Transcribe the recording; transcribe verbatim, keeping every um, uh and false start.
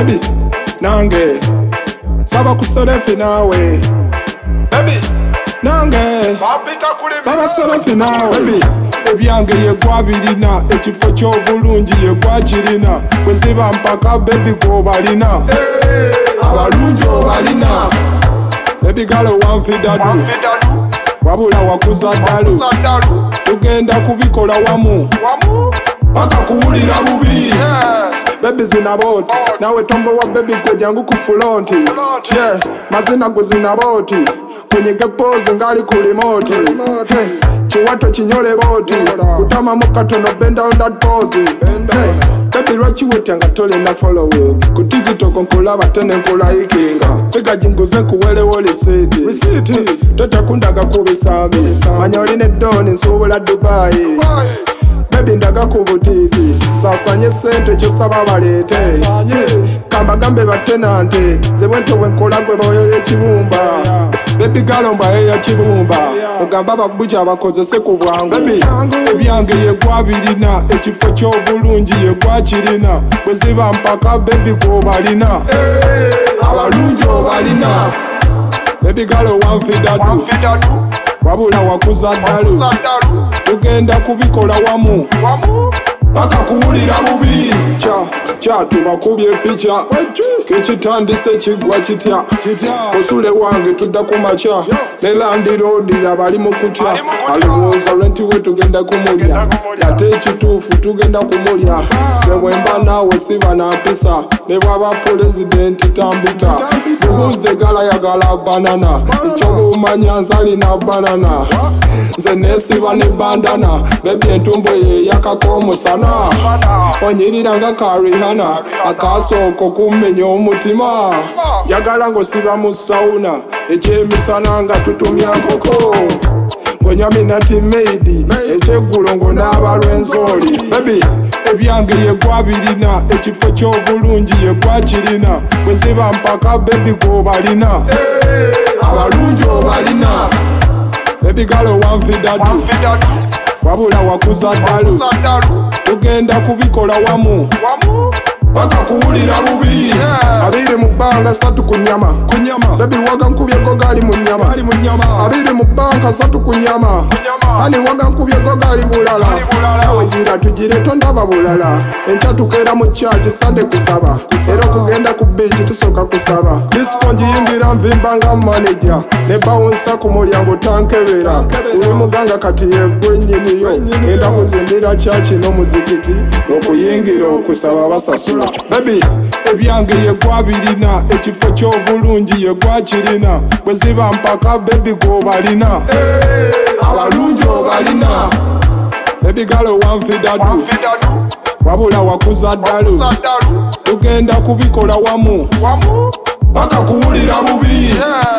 baby nange saba kusolefi nawe baby nange saba solefi nawe baby ebyange yegwabirina ekifo ky'obulungi yegwakirina bwe ziba mpaka baby gwobalina abalungi obalina baby galo wanfidadu wabula wakuza ddalu tugenda kubikola wamu paka kuwulira bubi baby zinaboti nawe tombo wa baby gwe jangu ku fulonti yeah mazina gwe zinaboti kunyige pose ngali ku remote hey chiwato chinyole boti kutama mukatono bend down that pose hey baby lwachi wetanga tole na following ku TikTok nkulaba tene nkulayikinga figa jinguze kuwele wole city receipt tata kundaga kubisabe manya oline doni nsobola Dubai baby ndaga kubutiti sasanye sente kyo saba balete kamba gambe batenante zebwento wenkola gwe boyo ekibumba baby galomba ya kibumba ogamba babuja abakozese ku bwangu baby ebyange yegwabirina ekifo ky'obulungi yegwakirina bwe ziba mpaka baby gwobalina abalungi obalina baby galo wanfidadu wabula wakuza ddalu tugenda kubikola wamu paka kuwulira bubi kya kyatubakubye picha kekitandise kigwa kitya osule wange tudda ku makya ne Land Road abali mu kutya alowooza lwenti we tugenda kumulya ate ekituufu tugenda kumulya zebwemba naawe siba na mpisa ne bwaba pulezidenti tambita buhuze gala yagala banana ekyobumanya nzalina banana nze nesiba ne bandana bebi entumbo ye yakakomusana onyirira nga Karihana akasooko kumenya omutima jagala ngosiba mu sauna ekyemisana nga tutumya nkoko ng'onyaminati maidi ekyeggulo ng'onaabalwenzoli baby ebyange yegwabirina ekifo ky'obulungi yegwakirina bwe ziba mpaka baby gwobalina abalungi obalina baby galo wanfidadu wabula wakuza ddalu tugenda kubikola wamu paka kuwulira bubi abiri mu bbanga satu ku nnyama baby waga nkubye go gali mu nnyama abiri mu bbanga satu ku nnyama hani waga nkubye go gali bulala awe gira tugire tondaba bulala enkya tukeera mu church Sunday kusaba era kugenda ku beach tusoka kusaba disco njiyingira nvimbanga manager ne bawunsa ku mulyango tankebera uwe muganga kati yegwe nnyiniyo enda kuzimbira church n'omuzikiti okuyingira okusaba basasula baby ebyange yegwabirina ekifo ky'obulungi yegwakirina bwe ziba mpaka baby gwobalina abalungi obalina baby galo wanfidadu wabula wakuza ddalu tugenda kubikola wamu paka kuwulira bubi